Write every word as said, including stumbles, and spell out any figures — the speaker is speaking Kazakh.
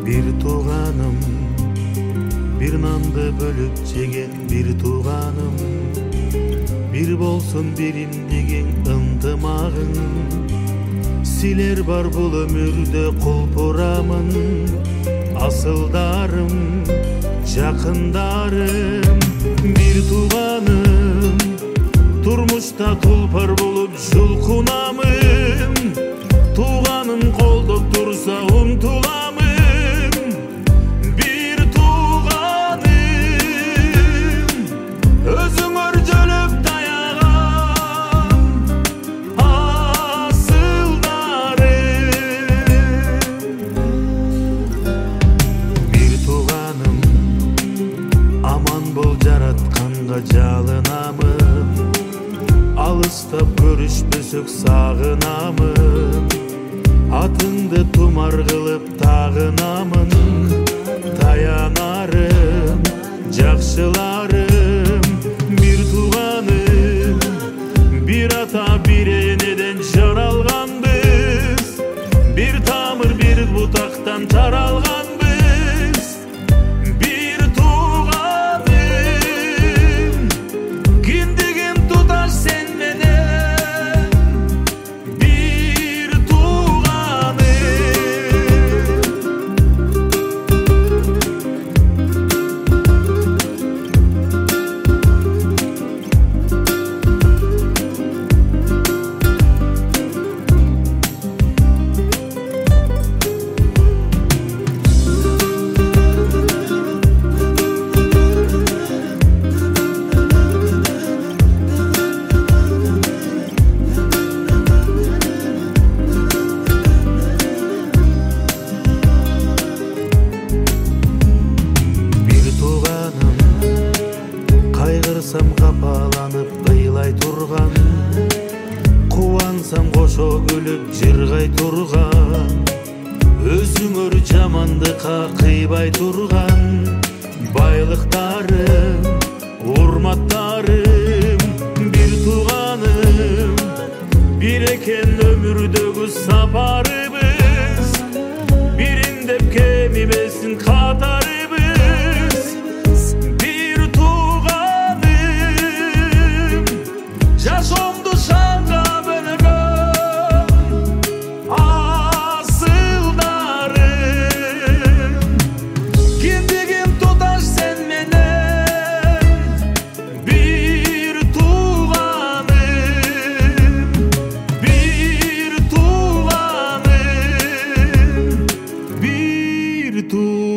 Bir tuğanım, bir nandı bölüp jеген bir tuğanım, bir bolsun birim деген ынтымагың. Силер бар бул өмүрдө кулпурамын, асылдарым, жакындарым. Bir туғаным, турмушта тулпар болуп жулкунамын. Туғаным колдоп турса умтуламын. Bir туғаным, өзүң өржөлөп таяган асылдарым. Bir туғаным, аман бол жаратканга жалынамын. Алыстап көрүшпөсөк сагынамын. Атыңды тумар кылып тагынамын. Таянарым, жакшыларым. Bir туғаным, bir ата bir энеден жаралганбыз. Bir тамыр bir бутактан таралганбыз. Bir туғаным, киндигим туташ сен менен. Bir туғаным. Кайгырсам капаланып кыйлай турган, кубансам кошо күлүп жыргай турган, өзүңөр жамандыкка кыйбай турган, байлыктарым, урматтарым. Bir туғаным, bir экен өмүрдөгү сапарыбыз, бириндеп кемибесин катарыбыз. Bir туғаным, жашоомду шаңга бөлгөн асылдарым. Киндигим туташ сен менен. Bir туғаным, bir туғаным, bir туғаным.